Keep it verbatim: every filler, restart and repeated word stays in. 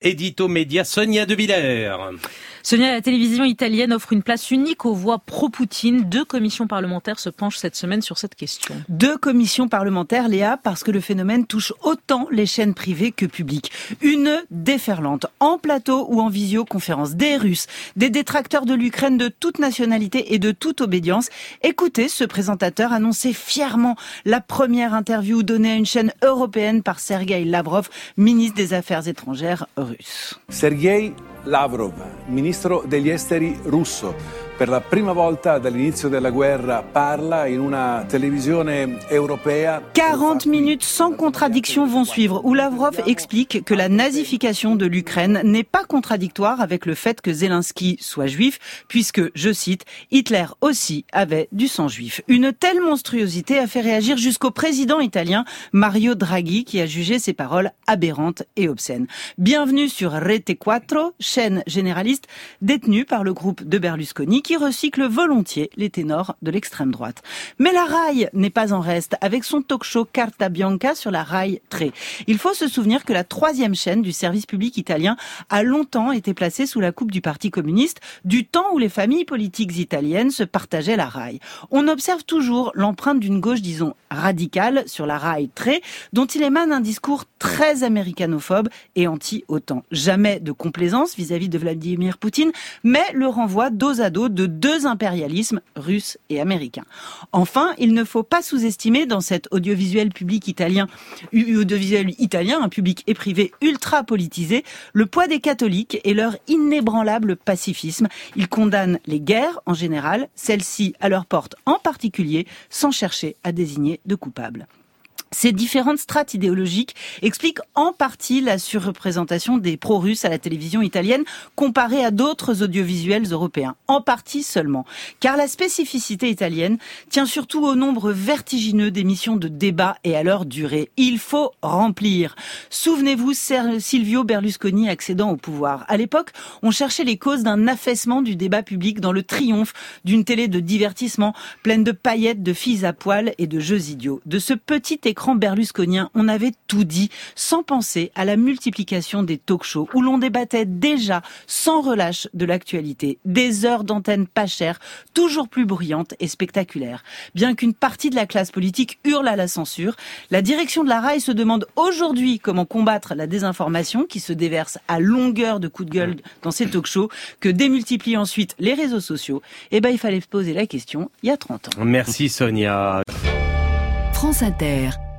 Édito média Sonia De Villers. Sonia, la télévision italienne offre une place unique aux voix pro-Poutine. Deux commissions parlementaires se penchent cette semaine sur cette question. Deux commissions parlementaires, Léa, parce que le phénomène touche autant les chaînes privées que publiques. Une déferlante, en plateau ou en visioconférence. Des Russes, des détracteurs de l'Ukraine de toute nationalité et de toute obédience. Écoutez ce présentateur annoncer fièrement la première interview donnée à une chaîne européenne par Sergueï Lavrov, ministre des Affaires étrangères russe. Sergueï Lavrov, ministro degli esteri russo, per la prima volta dall'inizio della guerra parla in una televisione europea. quarante minutes sans contradiction vont suivre, où Lavrov explique que la nazification de l'Ukraine n'est pas contradictoire avec le fait que Zelensky soit juif, puisque, je cite, Hitler aussi avait du sang juif. Une telle monstruosité a fait réagir jusqu'au président italien Mario Draghi, qui a jugé ces paroles aberrantes et obscènes. Bienvenue sur Rete quatre, chaîne généraliste détenue par le groupe de Berlusconi, qui recycle volontiers les ténors de l'extrême droite. Mais la Rai n'est pas en reste avec son talk-show Carta Bianca sur la Rai tre. Il faut se souvenir que la troisième chaîne du service public italien a longtemps été placée sous la coupe du Parti communiste, du temps où les familles politiques italiennes se partageaient la Rai. On observe toujours l'empreinte d'une gauche, disons, radicale sur la Rai tre, dont il émane un discours très américanophobe et anti-OTAN. Jamais de complaisance vis-à-vis de Vladimir Poutine, mais le renvoi dos à dos de deux impérialismes, russes et américains. Enfin, il ne faut pas sous-estimer dans cet audiovisuel public italien, audiovisuel italien, un public et privé ultra politisé, le poids des catholiques et leur inébranlable pacifisme. Ils condamnent les guerres en général, celles-ci à leur porte en particulier, sans chercher à désigner de coupables. Ces différentes strates idéologiques expliquent en partie la surreprésentation des pro-russes à la télévision italienne comparée à d'autres audiovisuels européens. En partie seulement. Car la spécificité italienne tient surtout au nombre vertigineux d'émissions de débat et à leur durée. Il faut remplir. Souvenez-vous, Silvio Berlusconi accédant au pouvoir. À l'époque, on cherchait les causes d'un affaissement du débat public dans le triomphe d'une télé de divertissement pleine de paillettes, de filles à poil et de jeux idiots. De ce petit écran berlusconien, on avait tout dit, sans penser à la multiplication des talk-shows où l'on débattait déjà sans relâche de l'actualité. Des heures d'antenne pas chères, toujours plus bruyantes et spectaculaires. Bien qu'une partie de la classe politique hurle à la censure, la direction de la Rai se demande aujourd'hui comment combattre la désinformation qui se déverse à longueur de coups de gueule dans ces talk-shows, que démultiplient ensuite les réseaux sociaux. Eh ben, il fallait se poser la question il y a trente ans. Merci Sonia. France Inter.